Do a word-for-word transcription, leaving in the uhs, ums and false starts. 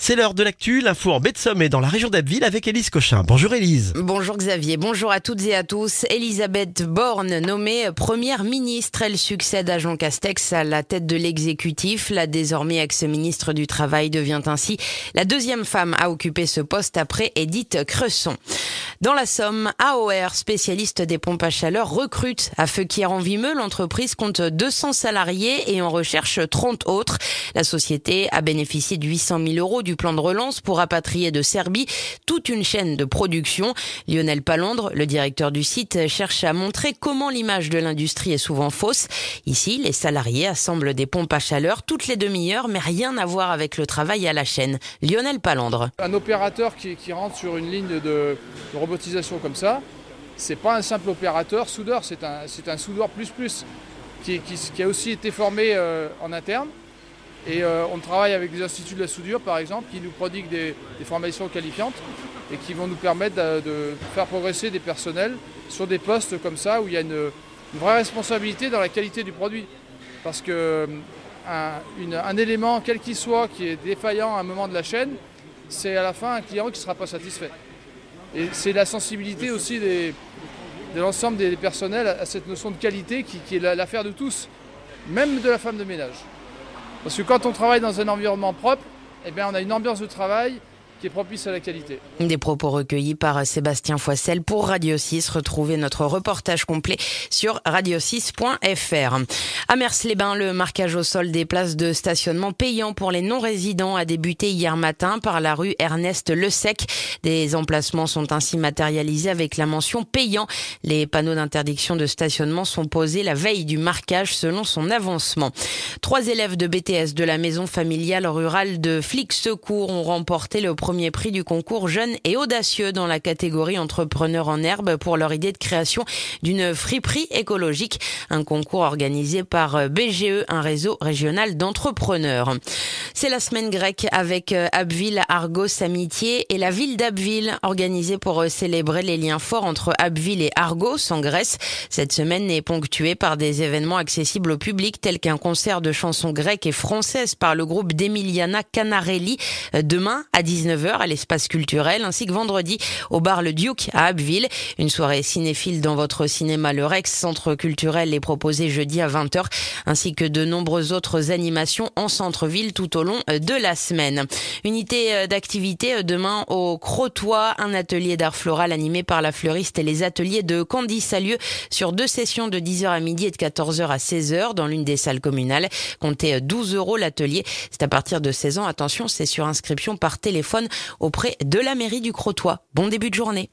C'est l'heure de l'actu, l'info en baie de Somme et dans la région d'Abbeville avec Élise Cochin. Bonjour Élise. Bonjour Xavier, bonjour à toutes et à tous. Elisabeth Borne nommée première ministre, elle succède à Jean Castex à la tête de l'exécutif. La désormais ex-ministre du Travail devient ainsi la deuxième femme à occuper ce poste après Édith Cresson. Dans la Somme, A O R, spécialiste des pompes à chaleur, recrute. À Feuquières-en-Vimeux, l'entreprise compte deux cents salariés et en recherche trente autres. La société a bénéficié de huit cent mille euros du plan de relance pour rapatrier de Serbie toute une chaîne de production. Lionel Palandre, le directeur du site, cherche à montrer comment l'image de l'industrie est souvent fausse. Ici, les salariés assemblent des pompes à chaleur toutes les demi-heures, mais rien à voir avec le travail à la chaîne. Lionel Palandre. Un opérateur qui, qui rentre sur une ligne de, de robotisation comme ça, c'est pas un simple opérateur soudeur, c'est un, c'est un soudeur plus plus qui, qui, qui a aussi été formé euh, en interne. Et euh, on travaille avec des instituts de la soudure, par exemple, qui nous prodiguent des, des formations qualifiantes et qui vont nous permettre de, de faire progresser des personnels sur des postes comme ça où il y a une, une vraie responsabilité dans la qualité du produit. Parce que un, une, un élément, quel qu'il soit, qui est défaillant à un moment de la chaîne, c'est à la fin un client qui ne sera pas satisfait. Et c'est la sensibilité aussi des, de l'ensemble des personnels à cette notion de qualité qui, qui est l'affaire de tous, même de la femme de ménage. Parce que quand on travaille dans un environnement propre, eh bien on a une ambiance de travail qui est propice à la qualité. Des propos recueillis par Sébastien Foissel pour Radio six. Retrouvez notre reportage complet sur radio six point f r. À Mers-les-Bains, le marquage au sol des places de stationnement payant pour les non-résidents a débuté hier matin par la rue Ernest Lesec. Des emplacements sont ainsi matérialisés avec la mention payant. Les panneaux d'interdiction de stationnement sont posés la veille du marquage selon son avancement. Trois élèves de B T S de la maison familiale rurale de Flic Secours ont remporté le premier prix du concours Jeunes et Audacieux dans la catégorie Entrepreneurs en herbe pour leur idée de création d'une friperie écologique. Un concours organisé par B G E, un réseau régional d'entrepreneurs. C'est la semaine grecque avec Abbeville, Argos, Amitié et la ville d'Abbeville, organisée pour célébrer les liens forts entre Abbeville et Argos en Grèce. Cette semaine est ponctuée par des événements accessibles au public tels qu'un concert de chansons grecques et françaises par le groupe d'Emiliana Canarelli demain à dix-neuf heures à l'espace culturel, ainsi que vendredi au bar Le Duke à Abbeville. Une soirée cinéphile dans votre cinéma Le Rex, centre culturel, est proposée jeudi à vingt heures, ainsi que de nombreuses autres animations en centre-ville tout au long de la semaine. Unité d'activité demain au Crotoy, un atelier d'art floral animé par la fleuriste et les ateliers de Candice a lieu sur deux sessions de dix heures à midi et de quatorze heures à seize heures dans l'une des salles communales. Comptez douze euros l'atelier. C'est à partir de seize ans. Attention, c'est sur inscription par téléphone auprès de la mairie du Crotoy. Bon début de journée.